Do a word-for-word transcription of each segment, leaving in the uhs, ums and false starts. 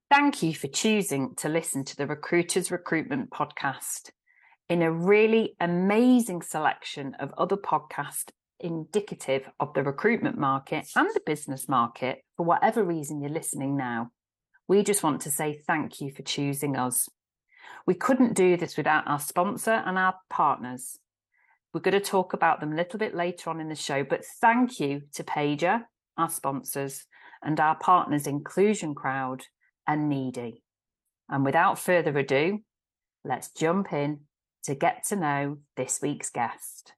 Thank you for choosing to listen to the Recruiters Recruitment Podcast. In a really amazing selection of other podcasts indicative of the recruitment market and the business market, for whatever reason you're listening now, we just want to say thank you for choosing us. We couldn't do this without our sponsor and our partners. We're going to talk about them a little bit later on in the show, but thank you to Paiger, our sponsors, and our partners Inclusion Crowd and Needy. And without further ado, let's jump in to get to know this week's guest.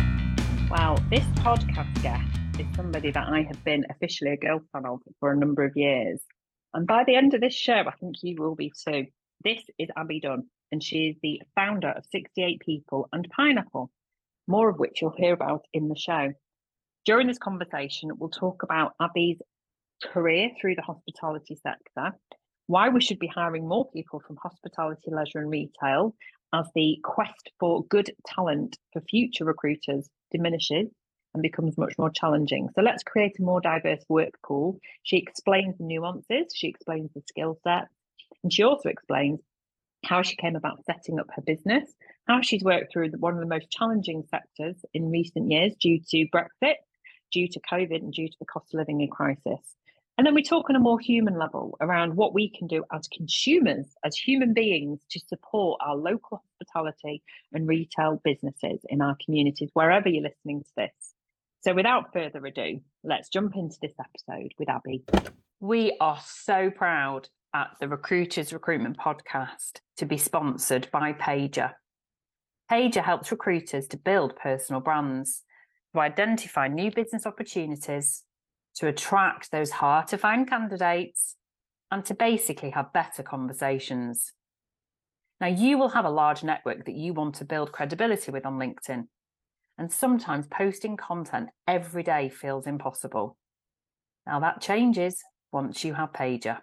Well, this podcast guest is somebody that I have been officially a girl fan of for a number of years. And by the end of this show, I think you will be too. This is Abby Dunn, and she is the founder of sixty-eight People and Pineapple, more of which you'll hear about in the show. During this conversation, we'll talk about Abby's career through the hospitality sector, why we should be hiring more people from hospitality, leisure and retail as the quest for good talent for future recruiters diminishes and becomes much more challenging. So let's create a more diverse work pool. She explains the nuances, she explains the skill set, and she also explains how she came about setting up her business, how she's worked through one of the most challenging sectors in recent years due to Brexit, due to COVID and due to the cost of living crisis. And then we talk on a more human level around what we can do as consumers, as human beings, to support our local hospitality and retail businesses in our communities, wherever you're listening to this. So without further ado, let's jump into this episode with Abby. We are so proud at the Recruiters Recruitment Podcast to be sponsored by Paiger. Paiger helps recruiters to build personal brands, to identify new business opportunities, to attract those hard-to-find candidates, and to basically have better conversations. Now, you will have a large network that you want to build credibility with on LinkedIn, and sometimes posting content every day feels impossible. Now, that changes once you have Paiger.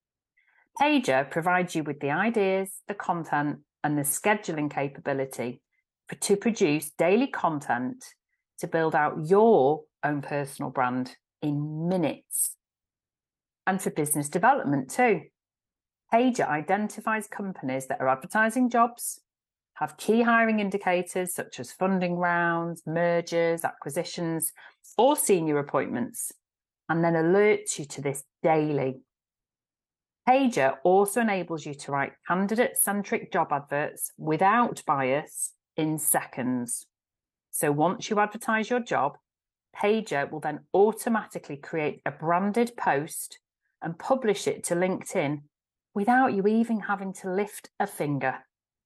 Paiger provides you with the ideas, the content, and the scheduling capability for, to produce daily content to build out your own personal brand in minutes. And for business development too. Paiger identifies companies that are advertising jobs, have key hiring indicators such as funding rounds, mergers, acquisitions, or senior appointments, and then alerts you to this daily. Paiger also enables you to write candidate-centric job adverts without bias in seconds. So once you advertise your job, Paiger will then automatically create a branded post and publish it to LinkedIn without you even having to lift a finger.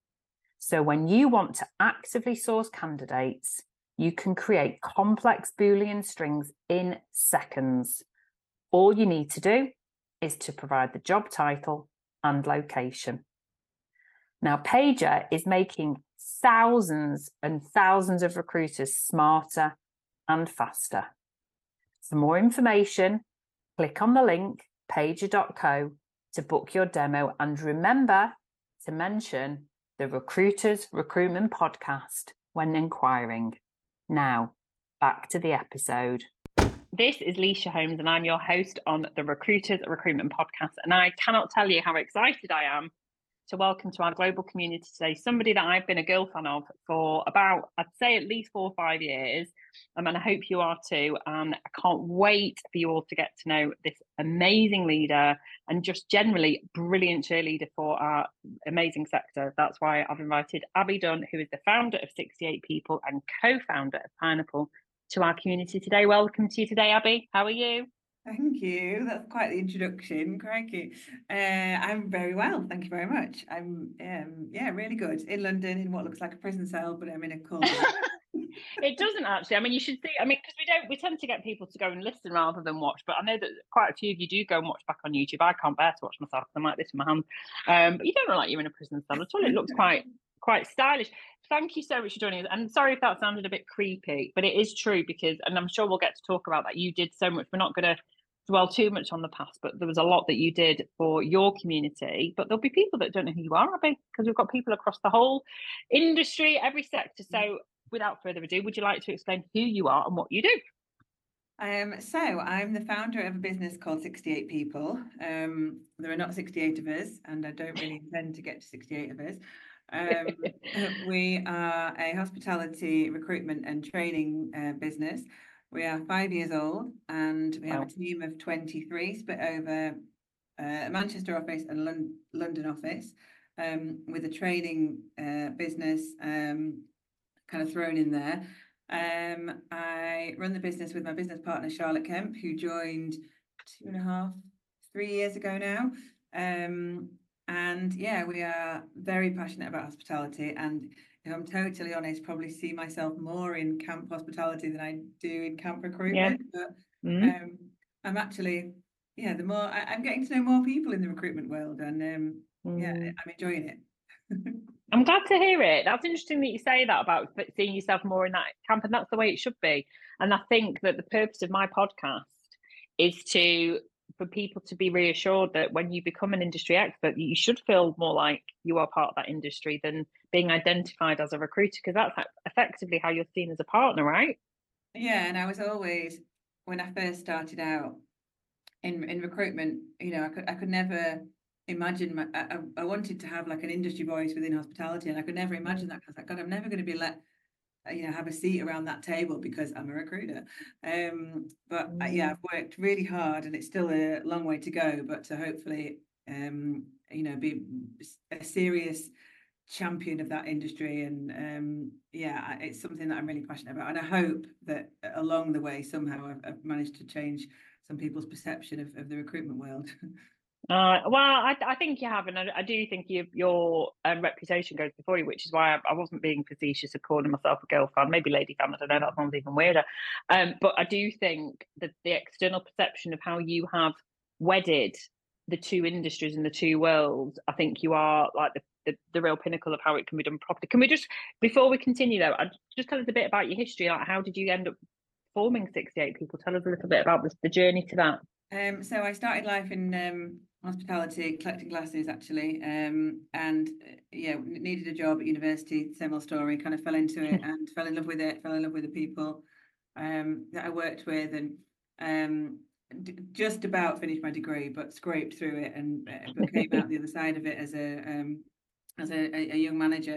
So when you want to actively source candidates, you can create complex Boolean strings in seconds. All you need to do is to provide the job title and location. Now, Paiger is making thousands and thousands of recruiters smarter and faster. For more information, click on the link paiger dot co to book your demo, and remember to mention the Recruiters Recruitment Podcast when inquiring. Now, back to the episode. This is Leisha Holmes, and I'm your host on the Recruiters Recruitment Podcast, and I cannot tell you how excited I am to welcome to our global community today somebody that I've been a girl fan of for about, I'd say, at least four or five years. Um, and I hope you are too. And I can't wait for you all to get to know this amazing leader and just generally brilliant cheerleader for our amazing sector. That's why I've invited Abby Dunn, who is the founder of sixty-eight People and co-founder of Pineapple, to our community today. Welcome to you today, Abby. How are you? Thank you. That's quite the introduction. Crikey. Uh, I'm very well. Thank you very much. I'm, um, yeah, really good. In London, in what looks like a prison cell, but I'm in a cold. It doesn't actually. I mean, you should see. I mean, because we don't, we tend to get people to go and listen rather than watch. But I know that quite a few of you do go and watch back on YouTube. I can't bear to watch myself. I'm like this in my hands. Um, but you don't look like you're in a prison cell at all. It looks quite, quite stylish. Thank you so much for joining us. And sorry if that sounded a bit creepy, but it is true because, and I'm sure we'll get to talk about that. You did so much. We're not going to dwell too much on the past, but there was a lot that you did for your community. But there'll be people that don't know who you are, Abby, because we've got people across the whole industry, every sector. So without further ado, would you like to explain who you are and what you do? Um, so I'm the founder of a business called sixty-eight People. Um, there are not sixty-eight of us, and I don't really intend to get to sixty-eight of us. Um, we are a hospitality recruitment and training uh, business. We are five years old, and we have Wow. a team of twenty-three split over uh, a Manchester office and Lon- London office, um, with a training uh, business um, kind of thrown in there. Um, I run the business with my business partner, Charlotte Kemp, who joined two and a half, three years ago now. Um, and yeah, we are very passionate about hospitality. And if I'm totally honest, probably see myself more in camp hospitality than I do in camp Yeah. recruitment. But Mm. um, I'm actually, yeah, the more I, I'm getting to know more people in the recruitment world, and um, yeah, Mm. I'm enjoying it. I'm glad to hear it. That's interesting that you say that about seeing yourself more in that camp, and that's the way it should be. And I think that the purpose of my podcast is to for people to be reassured that when you become an industry expert, you should feel more like you are part of that industry than being identified as a recruiter, because that's effectively how you're seen as a partner, right? Yeah, and I was always, when I first started out in in recruitment, you know, I could I could never imagine my, I, I wanted to have like an industry voice within hospitality, and I could never imagine that. I was like, God, I'm never going to be let, you know, have a seat around that table because I'm a recruiter. Um, but uh, yeah, I've worked really hard, and it's still a long way to go. But to hopefully, um, you know, be a serious champion of that industry, and um yeah, it's something that I'm really passionate about, and I hope that along the way somehow I've, I've managed to change some people's perception of, of the recruitment world. Uh, well, I, I think you have, and I, I do think you, your um, reputation goes before you, which is why I, I wasn't being facetious of calling myself a girl fan, maybe lady fan. I don't know. That sounds even weirder. Um, but I do think that the external perception of how you have wedded the two industries and the two worlds, I think you are like the, the, the real pinnacle of how it can be done properly. Can we just, before we continue though, I'd just tell us a bit about your history. Like, how did you end up forming sixty-eight People? Tell us a little bit about the, the journey to that. Um, so I started life in um, hospitality, collecting glasses actually, um, and uh, yeah, needed a job at university. Same old story. Kind of fell into it and fell in love with it. Fell in love with the people um, that I worked with, and um, d- just about finished my degree, but scraped through it, and uh, but came out the other side of it as a um, as a, a, a young manager.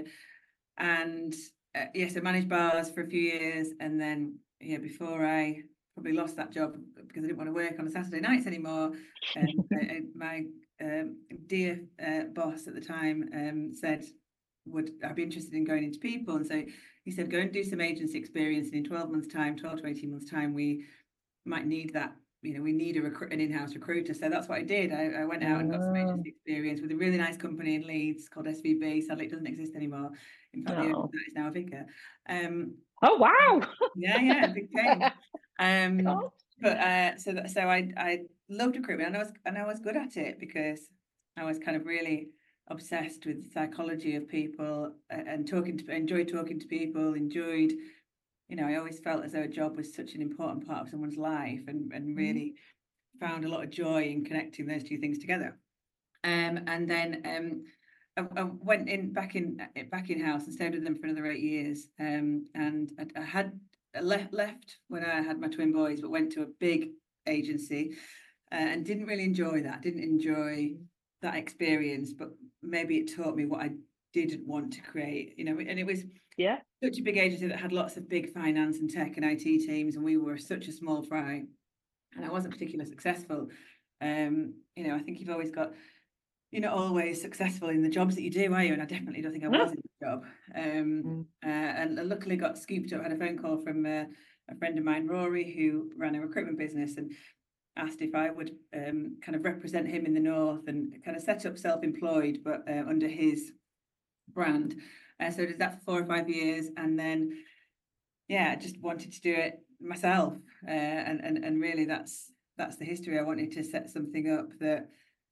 And uh, yes, I managed bars for a few years, and then yeah, before I probably lost that job because I didn't want to work on Saturday nights anymore. And uh, my um, dear uh, boss at the time um, said, would I be interested in going into people? And so he said, go and do some agency experience, and in twelve months time, twelve to eighteen months time, we might need that. You know, we need a recruit, an in-house recruiter. So that's what I did. I, I went out and got some agency experience with a really nice company in Leeds called S V B. Sadly, it doesn't exist anymore. In fact, the owner of that is now a vicar. Um, Oh wow! yeah, yeah, big change. Um, but uh, so that, so I I loved recruitment, and I was and I was good at it because I was kind of really obsessed with the psychology of people, and, and talking to enjoyed talking to people, enjoyed. You know, I always felt as though a job was such an important part of someone's life, and and really found a lot of joy in connecting those two things together. Um, and then um, I, I went in back in back in house and stayed with them for another eight years. Um, and I, I had left left when I had my twin boys, but went to a big agency uh, and didn't really enjoy that. Didn't enjoy that experience, but maybe it taught me what I didn't want to create. You know, and it was yeah. such a big agency that had lots of big finance and tech and I T teams, and we were such a small fry, and I wasn't particularly successful. Um, you know, I think you've always got, you're not always successful in the jobs that you do, are you? And I definitely don't think I was in the job. Um, Mm. uh, and I luckily got scooped up. I had a phone call from uh, a friend of mine, Rory, who ran a recruitment business, and asked if I would um, kind of represent him in the north and kind of set up self-employed, but uh, under his brand. Uh, so I did that for four or five years, and then yeah, I just wanted to do it myself, uh, and and and really that's that's the history. I wanted to set something up that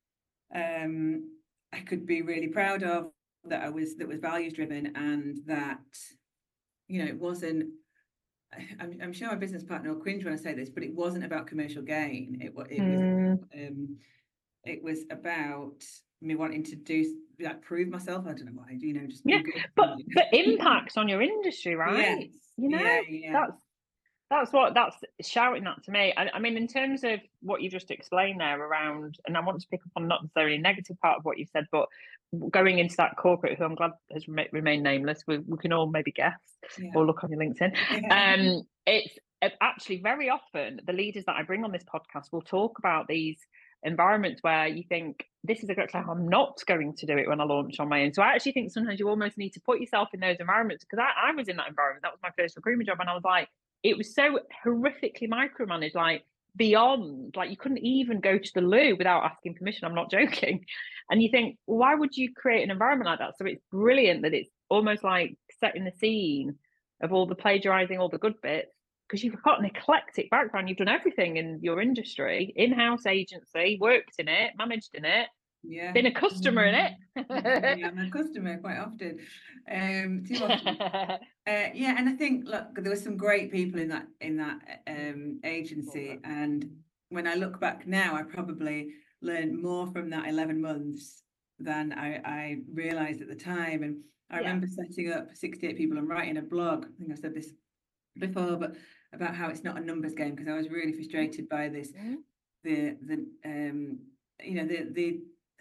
um, I could be really proud of, that I was that was values driven, and that, you know, it wasn't. I'm, I'm sure my business partner will cringe when I say this, but it wasn't about commercial gain. It, it was Mm. um, it was about me wanting to do like prove myself. I don't know why, you know, just Yeah, be good. but but impacts on your industry, right? Yes, You know, yeah, yeah. that's That's what that's shouting that to me. I, I mean, in terms of what you just explained there around, and I want to pick up on not necessarily a negative part of what you said, but going into that corporate, who I'm glad has rem- remained nameless, we, we can all maybe guess Yeah. or look on your LinkedIn. Yeah. Um, it's uh, actually very often the leaders that I bring on this podcast will talk about these environments where you think this is exactly how I'm not going to do it when I launch on my own. So I actually think sometimes you almost need to put yourself in those environments, because I, I was in that environment. That was my first recruitment job, and I was like, it was so horrifically micromanaged, like beyond, like you couldn't even go to the loo without asking permission. I'm not joking. And you think, well, why would you create an environment like that? So it's brilliant that it's almost like setting the scene of all the plagiarizing, all the good bits, because you've got an eclectic background. You've done everything in your industry, in-house agency, worked in it, managed in it, Yeah. been a customer in it. Yeah, I'm a customer quite often. Um, too often. Uh, yeah, and I think, look, there were some great people in that in that um, agency, and when I look back now, I probably learned more from that eleven months than I, I realized at the time. And I Yeah. remember setting up sixty-eight people and writing a blog. I think I said this before, but about how it's not a numbers game, because I was really frustrated by this, Mhm. the the um you know the the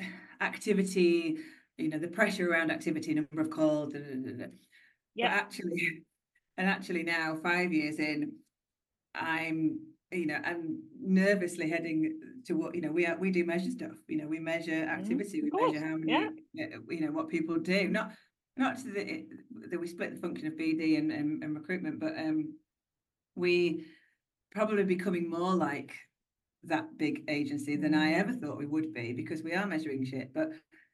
activity, you know, the pressure around activity, number of calls, da, da, da, da. Yeah. But actually, and actually now, five years in, I'm, you know, I'm nervously heading to what, you know, we are, we do measure stuff, you know, we measure activity, Mhm. we Of course. measure how Yeah. many, uh, you know, what people do, not not to the that we split the function of B D and, and, and recruitment, but um we probably becoming more like that big agency than I ever thought we would be, because we are measuring shit. But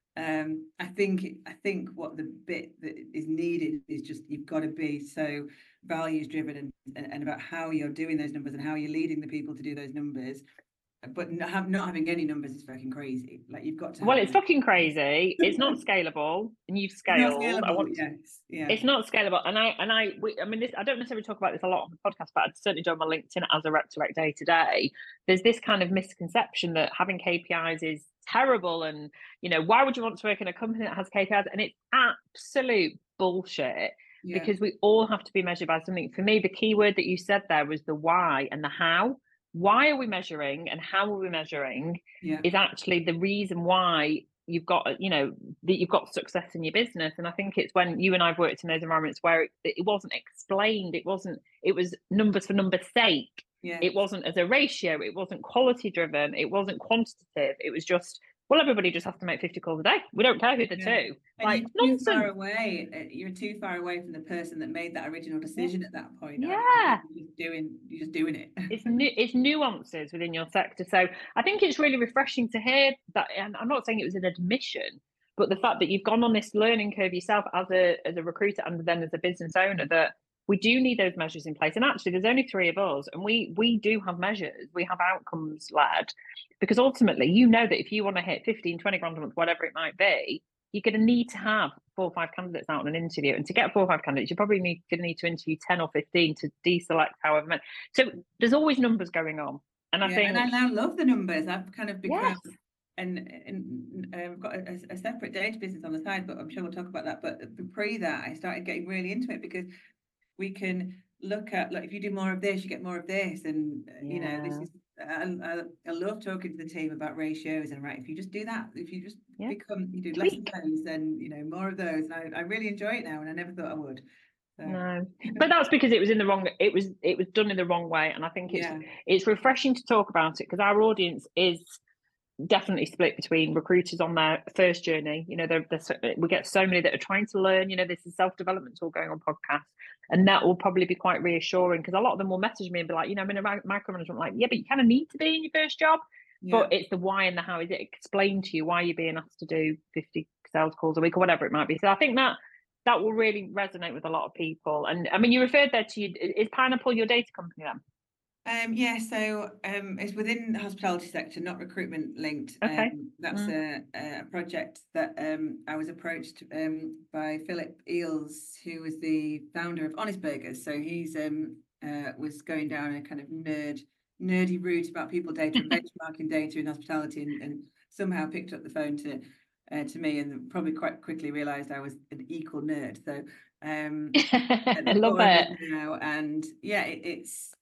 um, I think I think what the bit that is needed is just, you've got to be so values driven, and, and about how you're doing those numbers and how you're leading the people to do those numbers. But not, have, not having any numbers is fucking crazy. Like, you've got to Well, have it's them. fucking crazy. It's not scalable, and you've It's not scaled. I scalable. want Yes. Yeah. It's not scalable, and I and I we, I mean this. I don't necessarily talk about this a lot on the podcast, but I certainly do on my LinkedIn as a rec to rec day to day. There's this kind of misconception that having K P Is is terrible, and you know, why would you want to work in a company that has K P Is? And it's absolute bullshit, Yeah. because we all have to be measured by something. For me, the key word that you said there was the why and the how. Why are we measuring, and how are we measuring? Yeah. Is actually the reason why you've got, you know, that you've got success in your business. And I think it's when you and I've worked in those environments where it, it wasn't explained, it wasn't, it was numbers for numbers' sake. Yeah. It wasn't as a ratio, it wasn't quality driven, it wasn't quantitative. It was just, well, everybody just has to make fifty calls a day. We don't care who the Yeah. two. And Like, you're too nonsense. far away. You're too far away from the person that made that original decision Yeah. at that point. Yeah. You're just doing, you're just doing it. It's nu- it's nuances within your sector. So I think it's really refreshing to hear that. And I'm not saying it was an admission, but the fact that you've gone on this learning curve yourself as a as a recruiter and then as a business owner, that we do need those measures in place. And actually, there's only three of us, and we we do have measures. We have outcomes led, because ultimately, you know that if you want to hit fifteen, twenty grand a month, whatever it might be, you're going to need to have four or five candidates out on an interview. And to get four or five candidates, you're probably need, going to need to interview ten or fifteen to deselect however many. So there's always numbers going on. And I Yeah, think, and I now love the numbers. I've kind of become, yes, and and uh, I've got a, a separate data business on the side, but I'm sure we'll talk about that. But pre that, I started getting really into it, because we can look at, like, if you do more of this, you get more of this, and uh, you know, this yeah, is. I, I, I love talking to the team about ratios, and right, if you just do that, if you just yeah, become, you do less of tweak. those, then you know more of those. And I, I really enjoy it now, and I never thought I would. So. No, but that's because it was in the wrong. It was it was done in the wrong way, and I think it's Yeah. it's refreshing to talk about it, because our audience is definitely split between recruiters on their first journey. You know, they're, they're, we get so many that are trying to learn. You know, this is self development all going on podcasts, and that will probably be quite reassuring, because a lot of them will message me and be like, you know, I'm in a micromanagement. Like, yeah, but you kind of need to be in your first job. Yeah. But it's the why and the how. Is it explained to you why you're being asked to do fifty sales calls a week or whatever it might be? So I think that that will really resonate with a lot of people. And I mean, you referred there to you. Is Pineapple your data company then? Um, yeah, so um, it's within the hospitality sector, not recruitment linked. Okay. Um, that's mm. a, a project that um, I was approached um, by Philip Eales, who was the founder of Honest Burgers. So he's um, uh, was going down a kind of nerd, nerdy route about people data and benchmarking data in hospitality, and, and somehow picked up the phone to uh, to me, and probably quite quickly realised I was an equal nerd. So um, I love it. now, and yeah, it, it's.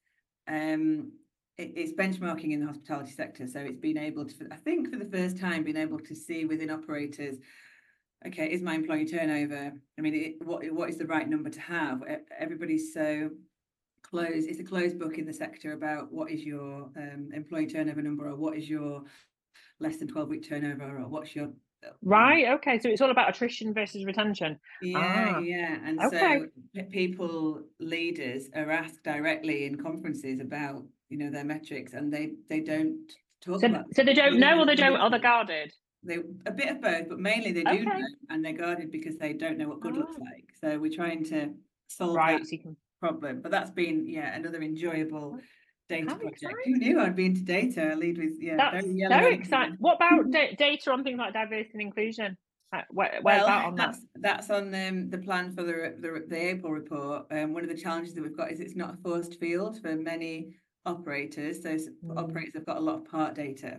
um, it, it's benchmarking in the hospitality sector. So it's been able to, I think for the first time, been able to see within operators, okay, is my employee turnover? I mean, it, what what is the right number to have? Everybody's so closed. It's a closed book in the sector about what is your um, employee turnover number, or what is your less than twelve week turnover, or what's your right. Okay, so it's all about attrition versus retention. Yeah, ah, yeah. And okay. so people, leaders are asked directly in conferences about, you know, their metrics, and they they don't talk So, about so they don't know, or they don't, or they're individual. guarded? They a bit of both, but mainly they do Okay. know, and they're guarded because they don't know what good Ah. looks like. So we're trying to solve right, that so you can... problem. But that's been, yeah, another enjoyable data How project. exciting. Who knew I'd be into data? I lead with, yeah, That's very yellow. so exciting. What about da- data on things like diversity and inclusion? Where, where's well, that on that's that? that's on um, the plan for the, the the April report. Um, one of the challenges that we've got is it's not a forced field for many operators. So mm. operators have got a lot of part data,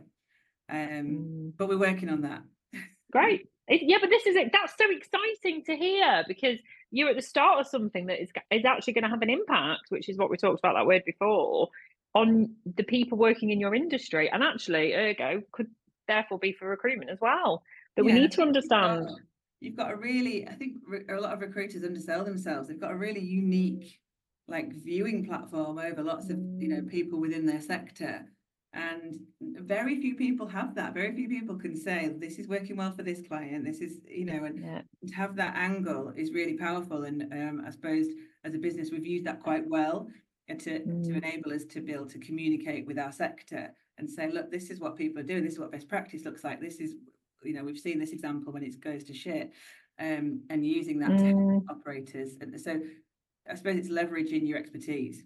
um, mm. but we're working on that. Great. It, yeah, but this is it. That's so exciting to hear, because you're at the start of something that is is actually going to have an impact, which is what we talked about that word before, on the people working in your industry, and actually, ergo, could therefore be for recruitment as well. That yeah, we need to understand. You've got, you've got a really, I think a lot of recruiters undersell themselves. They've got a really unique, like, viewing platform over lots of, you know, people within their sector. And very few people have that. Very few people can say, this is working well for this client. This is, you know, and yeah. to have that angle is really powerful. And um, I suppose as a business, we've used that quite well to, mm. to enable us to be able to communicate with our sector and say, look, this is what people are doing. This is what best practice looks like. This is, you know, we've seen this example when it goes to shit, um, and using that mm. to help operators. And so I suppose it's leveraging your expertise.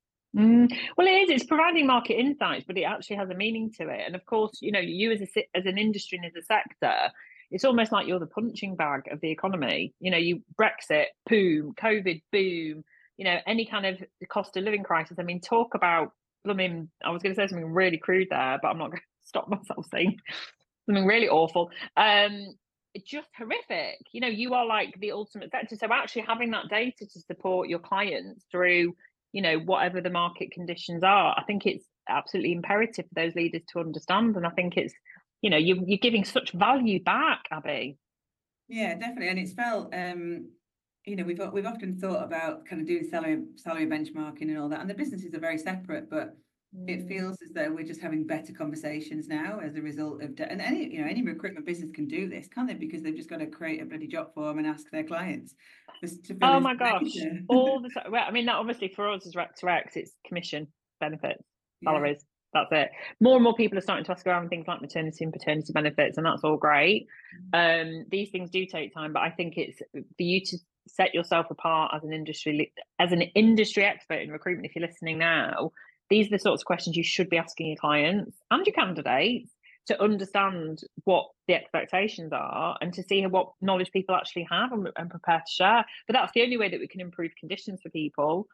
Mm. Well, it is. It's providing market insights, but it actually has a meaning to it. And of course, you know, you as a as an industry and as a sector, it's almost like you're the punching bag of the economy. You know, you Brexit, boom, COVID, boom. You know, any kind of cost of living crisis. I mean, talk about blooming. I was going to say something really crude there, but I'm not going to stop myself saying something really awful. Um, it's just horrific. You know, you are like the ultimate sector. So actually having that data to support your clients through, you know, whatever the market conditions are, I think it's absolutely imperative for those leaders to understand. And I think it's, you know, you, you're giving such value back, Abby. Yeah, definitely. And it's felt, um, you know, we've we've often thought about kind of doing salary salary benchmarking and all that, and the businesses are very separate, but mm. it feels as though we're just having better conversations now as a result of, and any, you know, any recruitment business can do this, can't they? Because they've just got to create a bloody job form and ask their clients. Oh my gosh, all the well, I mean, that obviously for us as Rec to Rex, it's commission, benefits, salaries. Yeah. That's it. More and more people are starting to ask around things like maternity and paternity benefits, and that's all great. Um, these things do take time, but I think it's for you to set yourself apart as an industry as an industry expert in recruitment. If you're listening now, these are the sorts of questions you should be asking your clients and your candidates, to understand what the expectations are and to see what knowledge people actually have and, and prepare to share. But that's the only way that we can improve conditions for people.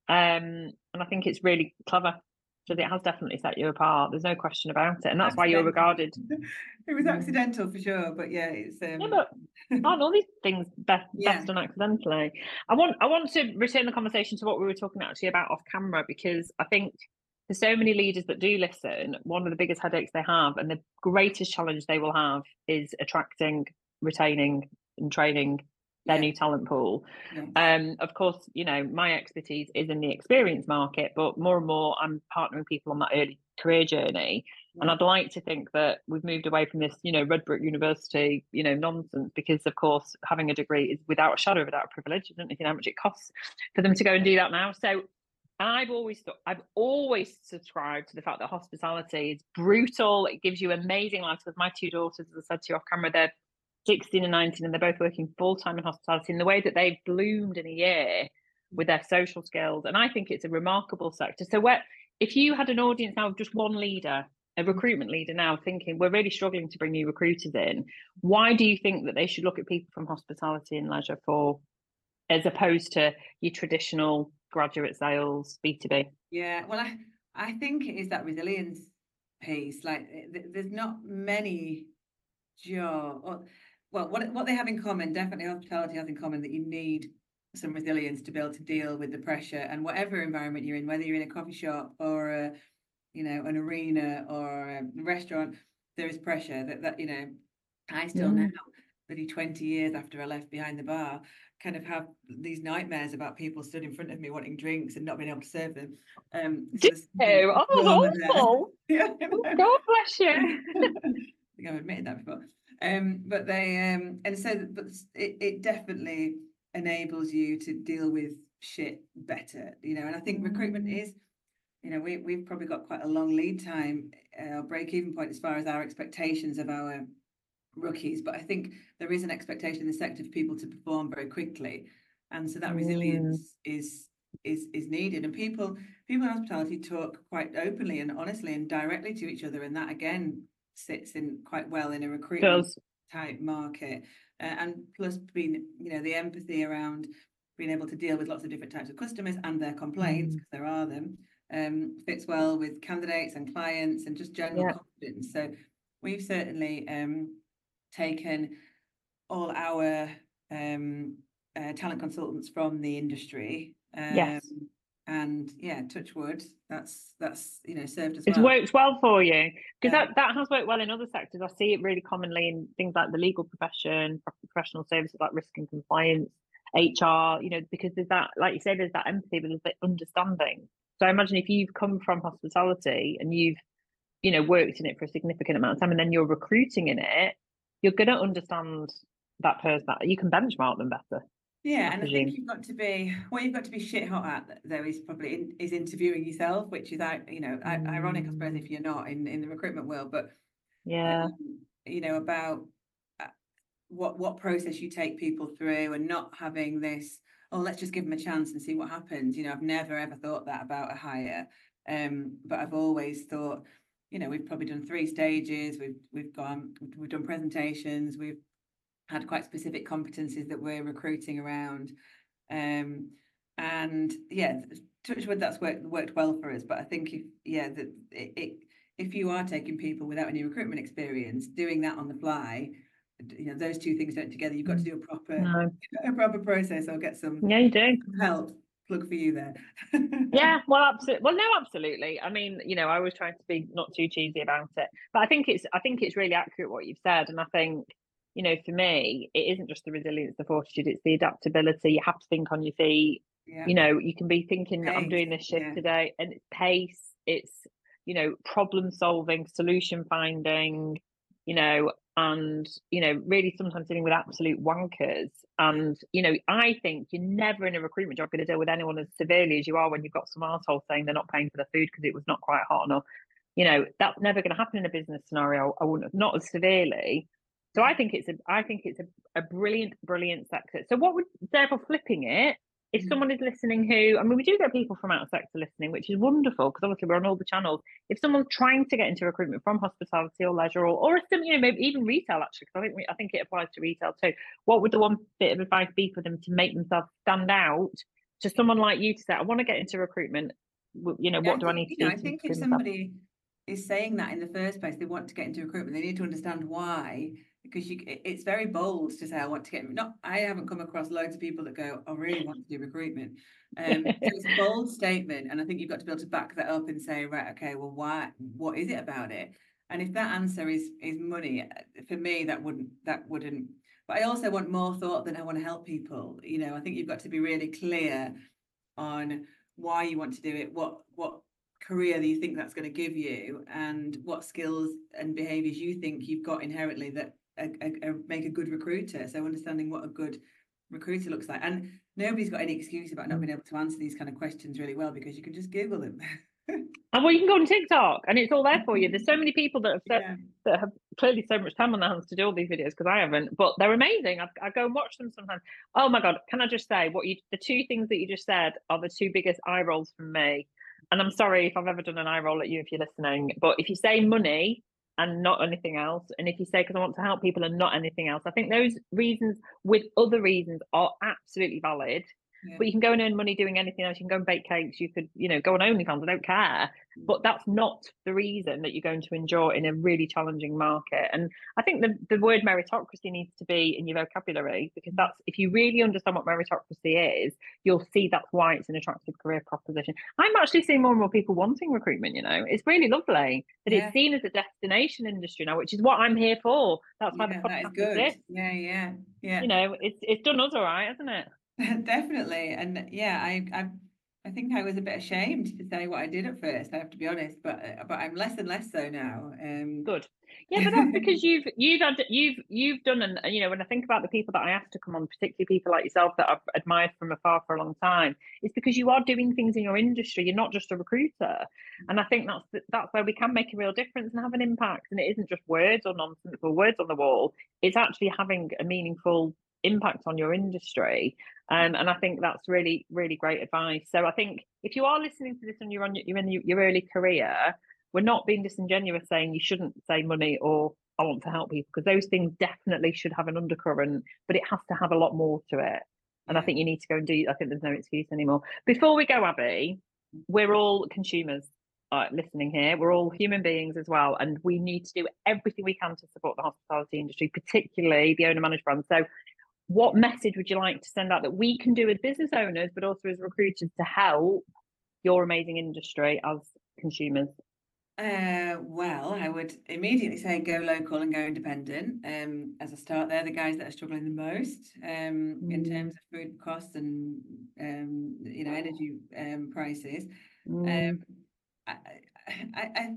Um, and I think it's really clever. So it has definitely set you apart. There's no question about it. And that's why you're regarded. It was accidental for sure, but yeah, it's um... yeah, but aren't all these things best yeah. best done accidentally? I want I want to return the conversation to what we were talking actually about off camera, because I think for so many leaders that do listen, one of the biggest headaches they have and the greatest challenge they will have is attracting, retaining and training their yeah. new talent pool. Yes. Um, of course, you know, my expertise is in the experience market, but more and more I'm partnering people on that early career journey. Yeah. And I'd like to think that we've moved away from this, you know, Red Brick University, you know, nonsense, because of course, having a degree is without a shadow of a doubt a privilege. I don't know how much it costs for them to go and do that now. So And I've always thought, I've always subscribed to the fact that hospitality is brutal. It gives you amazing lives. Because my two daughters, as I said to you off camera, they're sixteen and nineteen, and they're both working full time in hospitality. In the way that they've bloomed in a year with their social skills, and I think it's a remarkable sector. So, where if you had an audience now of just one leader, a recruitment leader now, thinking we're really struggling to bring new recruiters in, why do you think that they should look at people from hospitality and leisure for, as opposed to your traditional graduate sales, B two B? Yeah, well, I, I think it is that resilience piece. Like, th- there's not many jobs. Well, what what they have in common, definitely hospitality has in common, that you need some resilience to be able to deal with the pressure, and whatever environment you're in, whether you're in a coffee shop or a, you know, an arena or a restaurant, there is pressure that, that you know, I still Mm. now, maybe twenty years after I left behind the bar, kind of have these nightmares about people stood in front of me wanting drinks and not being able to serve them. Um, so Do you? Oh, that's awful. Yeah, Oh, God bless you. I think I've admitted that before. Um, but they um, and so but it, it definitely enables you to deal with shit better, you know. And I think recruitment is, you know, we we've probably got quite a long lead time, uh, break even point as far as our expectations of our rookies. But I think there is an expectation in the sector for people to perform very quickly, and so that Mm. resilience is is is needed. And people people in hospitality talk quite openly and honestly and directly to each other, and that again sits in quite well in a recruitment Does. type market. Uh, and plus being, you know, the empathy around being able to deal with lots of different types of customers and their complaints, because there are them, um, fits well with candidates and clients and just general Yeah. confidence. So we've certainly um, taken all our um, uh, talent consultants from the industry. Um, Yes. And yeah, touch wood, that's that's you know served as It's well. worked well for you, because Yeah. that, that has worked well in other sectors. I see it really commonly in things like the legal profession, professional services like risk and compliance, H R, you know, because there's that, like you say, there's that empathy, but there's that understanding. So I imagine if you've come from hospitality and you've, you know, worked in it for a significant amount of time and then you're recruiting in it, you're going to understand that person, that you can benchmark them better. Yeah, I and I presume. think you've got to be, what you've got to be shit hot at though is probably in, is interviewing yourself, which is out, you know, I- ironic, I suppose, if you're not in, in the recruitment world, but Yeah. um, you know, about uh, what what process you take people through, and not having this, oh, let's just give them a chance and see what happens. You know, I've never ever thought that about a hire, um, but I've always thought, you know, we've probably done three stages, we've we've gone, we've done presentations, we've had quite specific competencies that we're recruiting around. Um, and yeah, touch wood, that's worked worked well for us. But I think if yeah, that it, it if you are taking people without any recruitment experience, doing that on the fly, you know, those two things don't together. You've got to do a proper No. a proper process or get some Yeah, you do. help. Plug for you there. Yeah, well, absolutely. Well, no, absolutely. I mean, you know, I was trying to be not too cheesy about it, but I think it's, I think it's really accurate what you've said, and I think, you know, for me, it isn't just the resilience, the fortitude; it's the adaptability. You have to think on your feet. Yeah. You know, you can be thinking, Pace, I'm doing this shift yeah. today, and it's pace. It's, you know, problem solving, solution finding. You know, and you know, really sometimes dealing with absolute wankers. And you know, I think you're never in a recruitment job going to deal with anyone as severely as you are when you've got some arsehole saying they're not paying for their food because it was not quite hot enough. You know, that's never going to happen in a business scenario. I wouldn't, not as severely. So I think it's a, I think it's a, a brilliant, brilliant sector. So what would, therefore, flipping it, if Mhm. someone is listening who, I mean, we do get people from out of sector listening, which is wonderful because obviously we're on all the channels. If someone's trying to get into recruitment from hospitality or leisure, or, or some, you know, maybe even retail, actually, because I think we, I think it applies to retail too. What would the one bit of advice be for them to make themselves stand out to someone like you to say, I want to get into recruitment? You know, Yeah, what I do I think, need you to know, do I to think if improve myself? somebody is saying that in the first place, they want to get into recruitment, they need to understand why, because you, it's very bold to say, I want to get, not, I haven't come across loads of people that go, I really want to do recruitment. Um, so it's a bold statement, and I think you've got to be able to back that up and say, right, okay, well, why, what is it about it? And if that answer is is money, for me, that wouldn't, that wouldn't, but I also want more thought than I want to help people. You know, I think you've got to be really clear on why you want to do it, what what career that you think that's going to give you, and what skills and behaviors you think you've got inherently that are, are, are make a good recruiter. So understanding what a good recruiter looks like, and nobody's got any excuse about not being able to answer these kind of questions really well, because you can just Google them. And well, you can go on TikTok and it's all there for you. There's so many people that have said, Yeah. that have clearly so much time on their hands to do all these videos, because I haven't, but they're amazing. I, I go and watch them sometimes. Oh my God, can I just say what you, the two things that you just said are the two biggest eye rolls from me. And I'm sorry if I've ever done an eye roll at you if you're listening, but if you say money and not anything else, and if you say because I want to help people and not anything else, I think those reasons with other reasons are absolutely valid. yeah. But you can go and earn money doing anything else. You can go and bake cakes. You could, you know, go on OnlyFans. I don't care. But that's not the reason that you're going to enjoy in a really challenging market. And I think the, the word meritocracy needs to be in your vocabulary, because that's, if you really understand what meritocracy is, you'll see that's why it's an attractive career proposition. I'm actually seeing more and more people wanting recruitment, you know. It's really lovely that yeah. it's seen as a destination industry now, which is what I'm here for. That's why yeah, the podcast that is good. exists. Yeah, yeah, yeah. You know, it's it's done us all right, hasn't it? Definitely. And yeah, I I I think I was a bit ashamed to say what I did at first, I have to be honest, but but I'm less and less so now. Um Good. Yeah, but that's because you've you've had you've you've done, and you know, when I think about the people that I asked to come on, particularly people like yourself that I've admired from afar for a long time, it's because you are doing things in your industry. You're not just a recruiter, and I think that's that's where we can make a real difference and have an impact. And it isn't just words or nonsense or words on the wall. It's actually having a meaningful impact on your industry. Um, and I think that's really, really great advice. So I think if you are listening to this and you're on you're in your early career, we're not being disingenuous saying you shouldn't say money or I want to help people, because those things definitely should have an undercurrent, but it has to have a lot more to it. And yeah. I think you need to go and do, I think there's no excuse anymore. Before we go, Abby, we're all consumers uh, listening here. We're all human beings as well. And we need to do everything we can to support the hospitality industry, particularly the owner managed brands. So what message would you like to send out that we can do as business owners, but also as recruiters, to help your amazing industry as consumers? Uh, well, I would immediately say go local and go independent. Um, as a start, they're the guys that are struggling the most um, mm. in terms of food costs and um, you know, energy um, prices. Mm. Um, I, I, I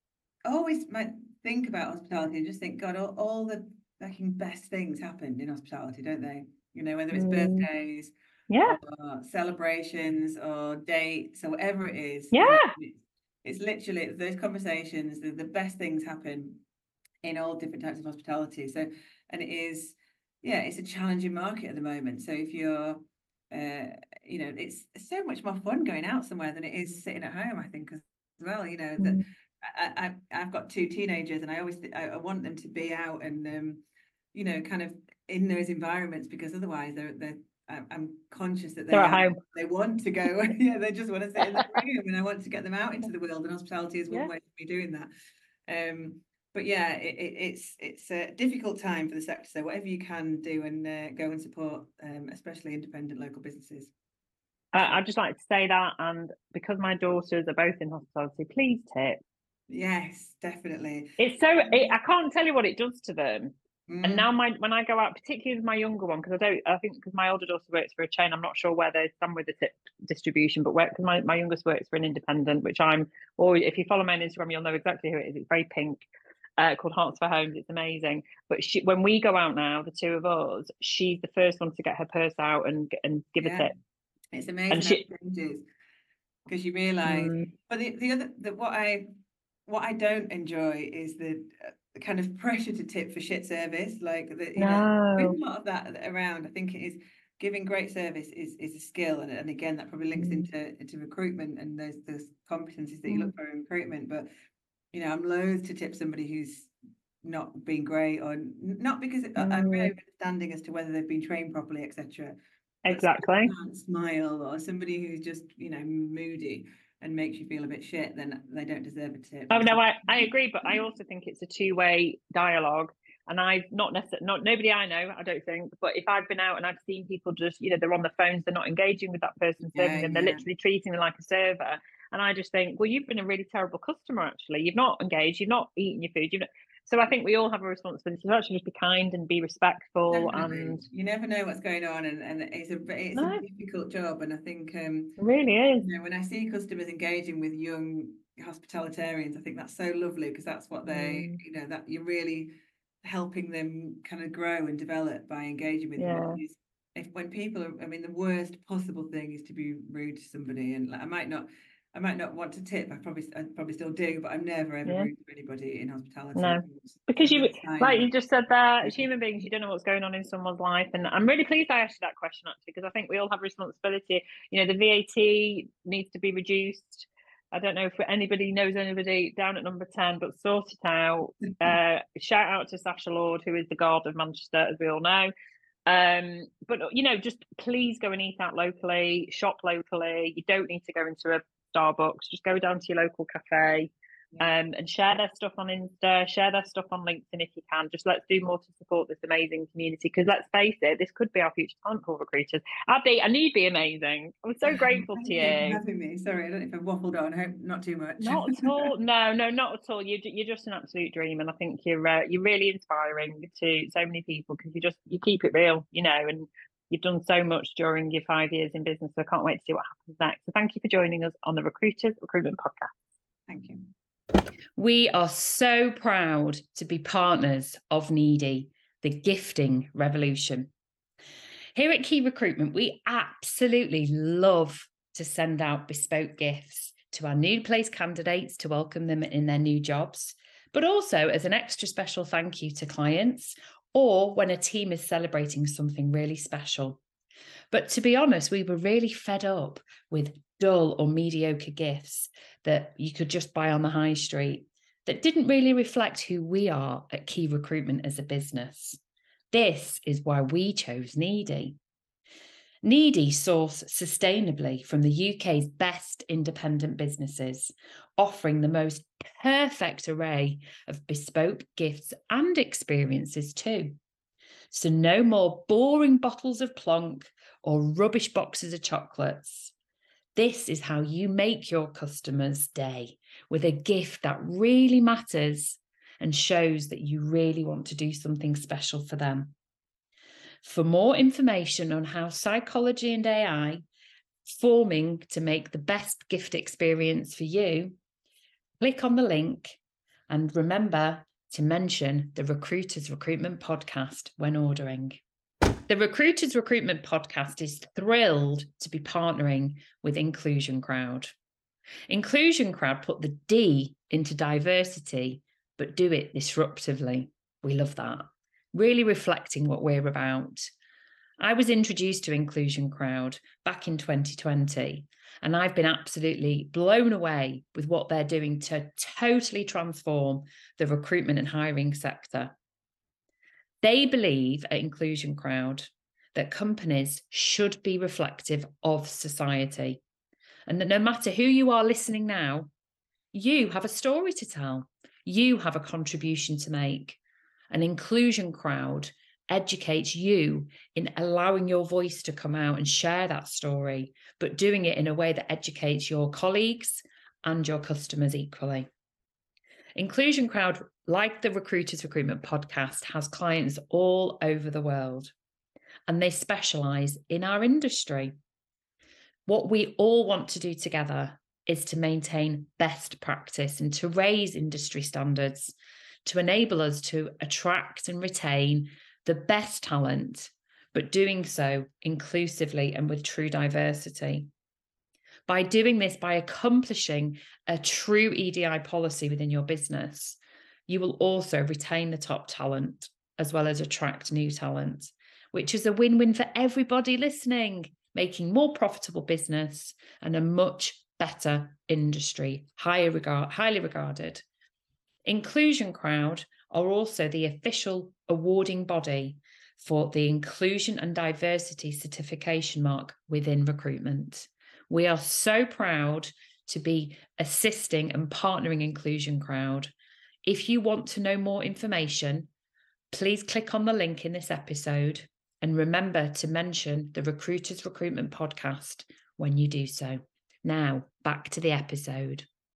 always might think about hospitality and just think, God, all, all the fucking best things happen in hospitality, don't they? You know, whether it's mm. birthdays, yeah, or celebrations, or dates, or whatever it is. Yeah. You know, it's literally those conversations, the, the best things happen in all different types of hospitality. So, and it is, yeah, it's a challenging market at the moment. So if you're, uh, you know, it's so much more fun going out somewhere than it is sitting at home, I think, as well. You know, mm. that I, I, I've got two teenagers and I always, I, I want them to be out and, um, you know, kind of in those environments, because otherwise they're, they're, I'm conscious that they, they're at home. They want to go. Yeah, they just want to sit in the room, and I want to get them out into the world. And hospitality is one yeah. way to be doing that. Um, but yeah, it, it, it's it's a difficult time for the sector. So whatever you can do, and uh, go and support, um, especially independent local businesses. Uh, I'd just like to say that, and because my daughters are both in hospitality, please tip. Yes, definitely. It's so it, I can't tell you what it does to them. Mm. And now my when I go out, particularly with my younger one, because I don't, I think because my older daughter works for a chain, I'm not sure where they stand with the tip distribution, but where, because my, my youngest works for an independent, which I'm, or if you follow me on Instagram, you'll know exactly who it is. It's very pink, uh, called Hearts for Homes. It's amazing. But she, when we go out now, the two of us, she's the first one to get her purse out and and give yeah. a tip. It's amazing and she, because you realise. Mm. But the, the other, the, what I what I don't enjoy is the uh, kind of pressure to tip for shit service. Like the, you no. know, there's a lot of that around. I think it is giving great service is is a skill, and, and again that probably links mm. into into recruitment and those those competencies that you mm. look for in recruitment. But you know, I'm loath to tip somebody who's not been great, or not because mm. I'm very understanding as to whether they've been trained properly, et cetera. Exactly. Can't smile, or somebody who's just, you know, moody and makes you feel a bit shit, then they don't deserve a tip. Oh no, I, I agree, but I also think it's a two-way dialogue. And I've not necessarily, not nobody I know, I don't think, but if I've been out and I've seen people just, you know, they're on the phones, they're not engaging with that person serving yeah, them, they're yeah. literally treating them like a server. And I just think, well, you've been a really terrible customer, actually. You've not engaged, you've not eaten your food, you've not. So I think we all have a responsibility to actually just be kind and be respectful. Definitely. And you never know what's going on, and, and it's a it's no. a difficult job. And I think um, it really is. You know, when I see customers engaging with young hospitalitarians, I think that's so lovely, because that's what they, mm. you know, that you're really helping them kind of grow and develop by engaging with yeah. them. If when people are, I mean, the worst possible thing is to be rude to somebody, and like, I might not. I might not want to tip. I probably, I probably still do, but I'm never ever yeah. rude to anybody in hospitality. No, because you, like you just said there, as human beings, you don't know what's going on in someone's life, and I'm really pleased I asked you that question, actually, because I think we all have responsibility. You know, the V A T needs to be reduced. I don't know if anybody knows anybody down at number ten, but sort it out. uh, shout out to Sacha Lord, who is the God of Manchester, as we all know. Um, but, you know, just please go and eat out locally, shop locally. You don't need to go into a Starbucks. Just go down to your local cafe. Um, and share their stuff on Insta, share their stuff on LinkedIn if you can. Just let's do more to support this amazing community, because let's face it, this could be our future talent pool recruiters. Abby, I knew you'd be amazing. I'm so grateful Thank to you you. for having me. Sorry, I don't know if I waffled on. I hope not too much. Not at all. No, no, not at all. You, you're just an absolute dream, and I think you're uh, you're really inspiring to so many people, because you just you keep it real, you know, and you've done so much during your five years in business. So I can't wait to see what happens next. So thank you for joining us on the Recruiters Recruitment Podcast. Thank you. We are so proud to be partners of Needy, the gifting revolution. Here at Key Recruitment, we absolutely love to send out bespoke gifts to our new place candidates to welcome them in their new jobs, but also as an extra special thank you to clients, or when a team is celebrating something really special. But to be honest, we were really fed up with dull or mediocre gifts that you could just buy on the high street that didn't really reflect who we are at Key Recruitment as a business. This is why we chose Needy. Needy source sustainably from the U K's best independent businesses, offering the most perfect array of bespoke gifts and experiences too. So no more boring bottles of Plonk or rubbish boxes of chocolates. This is how you make your customers' day, with a gift that really matters and shows that you really want to do something special for them. For more information on how psychology and A I forming to make the best gift experience for you, click on the link and remember to mention the Recruiters Recruitment Podcast when ordering. The Recruiters Recruitment Podcast is thrilled to be partnering with Inclusion Crowd. Inclusion Crowd put the D into diversity, but do it disruptively. We love that. Really reflecting what we're about. I was introduced to Inclusion Crowd back in twenty twenty, and I've been absolutely blown away with what they're doing to totally transform the recruitment and hiring sector. They believe at Inclusion Crowd that companies should be reflective of society, and that no matter who you are listening now, you have a story to tell. You have a contribution to make. An Inclusion Crowd educates you in allowing your voice to come out and share that story, but doing it in a way that educates your colleagues and your customers equally. Inclusion Crowd, like the Recruiters Recruitment Podcast, has clients all over the world, and they specialise in our industry. What we all want to do together is to maintain best practice and to raise industry standards to enable us to attract and retain the best talent, but doing so inclusively and with true diversity. By doing this, by accomplishing a true E D I policy within your business, you will also retain the top talent as well as attract new talent, which is a win-win for everybody listening, making more profitable business and a much better industry, higher regard, highly regarded. Inclusion Crowd are also the official awarding body for the Inclusion and Diversity Certification Mark within recruitment. We are so proud to be assisting and partnering Inclusion Crowd. If you want to know more information, please click on the link in this episode and remember to mention the Recruiters Recruitment Podcast when you do so. Now, back to the episode.